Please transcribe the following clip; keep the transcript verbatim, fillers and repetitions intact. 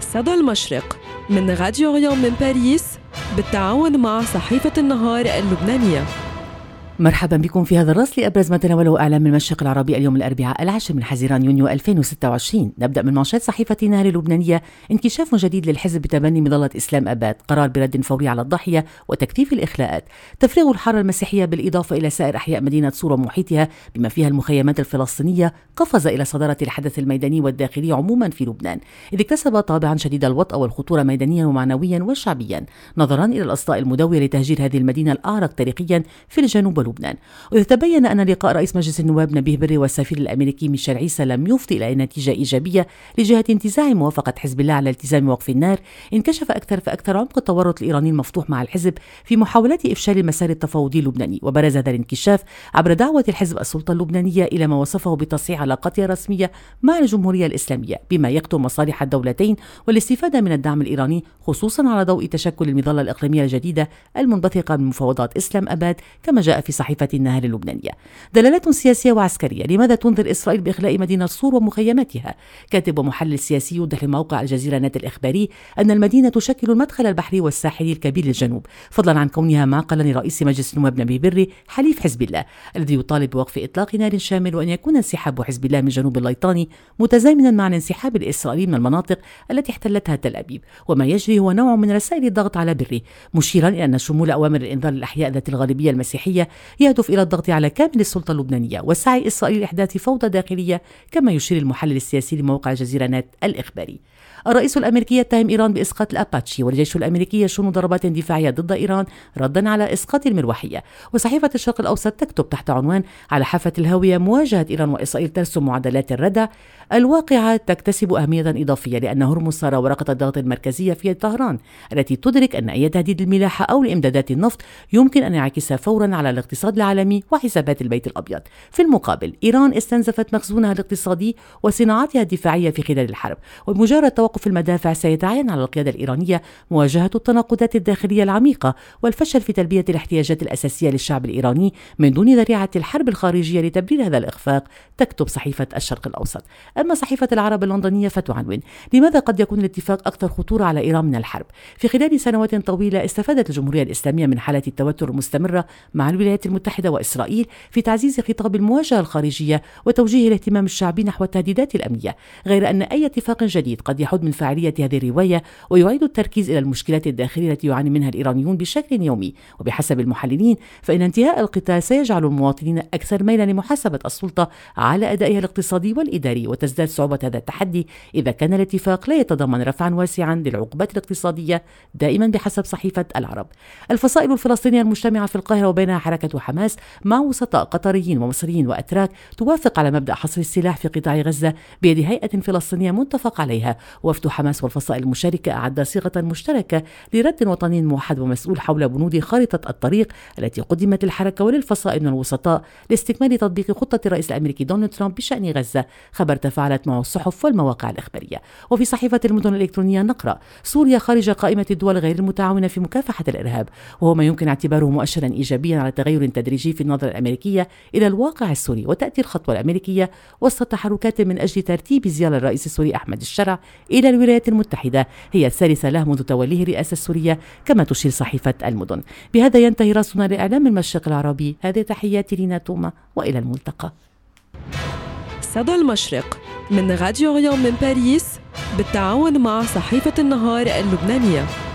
صدى المشرق من راديو ريون من باريس بالتعاون مع صحيفة النهار اللبنانية. مرحبا بكم في هذا الرأس لأبرز ما تناوله إعلام المشرق العربي اليوم الأربعاء العاشر من حزيران يونيو ألفين وستة وعشرين. نبدأ من منشط صحيفة النهار اللبنانية: انكشاف جديد للحزب بتبني مظلة إسلام أباد، قرار برد فوري على الضاحية وتكثيف الإخلاءات، تفريغ الحارة المسيحية بالإضافة إلى سائر أحياء مدينة صورة ومحيطها بما فيها المخيمات الفلسطينية قفز إلى صدارة الحدث الميداني والداخلي عموما في لبنان، إذ اكتسب طابعا شديد الوطأ والخطورة ميدانيا ومعنويا وشعبيا نظرا إلى الأصداء المدوية لتهجير هذه المدينة الأعرق تاريخيا في الجنوب لبنان. تبين أن لقاء رئيس مجلس النواب نبيه بري والسفير الأمريكي ميشيل عيسى لم يفضي إلى نتيجة إيجابية لجهة انتزاع موافقة حزب الله على التزام وقف النار. انكشف أكثر فأكثر عمق التورط الإيراني المفتوح مع الحزب في محاولات إفشال المسار التفاوضي اللبناني، وبرز هذا الانكشاف عبر دعوة الحزب السلطة اللبنانية إلى ما وصفه بتصحيح علاقاتها الرسمية مع الجمهورية الإسلامية بما يخدم مصالح الدولتين والاستفادة من الدعم الإيراني، خصوصا على ضوء تشكل المظلة الإقليمية الجديدة المنبثقة من مفاوضات إسلام أباد كما جاء في صحيفة النهار اللبنانية. دلالات سياسية وعسكرية: لماذا تنظر إسرائيل بإخلاء مدينة صور ومخيماتها؟ كاتب ومحلل سياسي يوضح لموقع الجزيرة نت الإخباري أن المدينة تشكل المدخل البحري والساحلي الكبير للجنوب، فضلا عن كونها معقلا لرئيس مجلس النواب نبيه بري حليف حزب الله الذي يطالب بوقف إطلاق نار شامل، وأن يكون انسحاب حزب الله من جنوب الليطاني متزامنا مع الانسحاب الإسرائيلي من المناطق التي احتلتها تل أبيب. وما يجري هو نوع من رسائل الضغط على بري، مشيرا إلى أن شمول أوامر الإنذار للأحياء ذات الغالبية المسيحية يهدف إلى الضغط على كامل السلطة اللبنانية وسعي إسرائيل لإحداث فوضى داخلية كما يشير المحلل السياسي لموقع الجزيرة نت الإخباري. الرئيس الأمريكي يتهم إيران بإسقاط الأباتشي، والجيش الأمريكي يشن ضربات دفاعية ضد إيران ردا على إسقاط المروحية. وصحيفة الشرق الأوسط تكتب تحت عنوان: على حافة الهاوية مواجهة إيران وإسرائيل ترسم معدلات الردع. الواقعة تكتسب أهمية إضافية لأن هرمز صار ورقة الضغط المركزية في طهران التي تدرك أن أي تهديد للملاحة أو لإمدادات النفط يمكن أن ينعكس فورا على الاقتصاد العالمي وحسابات البيت الأبيض. في المقابل، إيران استنزفت مخزونها الاقتصادي وصناعاتها الدفاعية في خلال الحرب، وبمجرد توقف المدافع سيتعين على القيادة الإيرانية مواجهة التناقضات الداخلية العميقة والفشل في تلبية الاحتياجات الأساسية للشعب الإيراني من دون ذريعة الحرب الخارجية لتبرير هذا الإخفاق، تكتب صحيفة الشرق الأوسط. أما صحيفة العرب اللندنية فتعنون: لماذا قد يكون الاتفاق أكثر خطورة على إيران من الحرب؟ في خلال سنوات طويلة استفادت الجمهورية الإسلامية من حالة التوتر المستمرة مع الولايات المتحدة وإسرائيل في تعزيز خطاب المواجهة الخارجية وتوجيه الاهتمام الشعبي نحو التهديدات الأمنية، غير أن أي اتفاق جديد قد يحد من فاعلية هذه الرواية ويعيد التركيز إلى المشكلات الداخلية التي يعاني منها الإيرانيون بشكل يومي. وبحسب المحللين فإن انتهاء القتال سيجعل المواطنين أكثر ميلا لمحاسبة السلطة على أدائها الاقتصادي والإداري، وتزداد صعوبة هذا التحدي إذا كان الاتفاق لا يتضمن رفعا واسعا للعقوبات الاقتصادية دائما بحسب صحيفة العرب. الفصائل الفلسطينية المجتمعة في القاهرة وبينها حركة حماس مع وسطاء قطريين ومصريين وأتراك توافق على مبدأ حصر السلاح في قطاع غزة بيد هيئة فلسطينية متفق عليها. وفد حماس والفصائل المشاركة أعد صيغة مشتركة لرد وطني موحد ومسؤول حول بنود خارطة الطريق التي قدمت للحركة وللفصائل من الوسطاء لاستكمال تطبيق خطة الرئيس الأمريكي دونالد ترامب بشأن غزة، خبر تفاعلت معه الصحف والمواقع الإخبارية. وفي صحيفة المدن الإلكترونية نقرأ: سوريا خارج قائمة الدول غير المتعاونة في مكافحة الإرهاب، وهو ما يمكن اعتباره مؤشرا إيجابيا على تغير تدريجي في النظرة الأمريكية إلى الواقع السوري. وتأتي الخطوة الأمريكية وسط تحركات من أجل ترتيب زيارة الرئيس السوري أحمد الشرع إلى الولايات المتحدة هي الثالثة له منذ توليه الرئاسة السورية كما تشير صحيفة المدن. بهذا ينتهي رأسنا لإعلام المشرق العربي. هذه تحياتي لينا توما وإلى الملتقى. صدى المشرق من راديو ريون من باريس بالتعاون مع صحيفة النهار اللبنانية.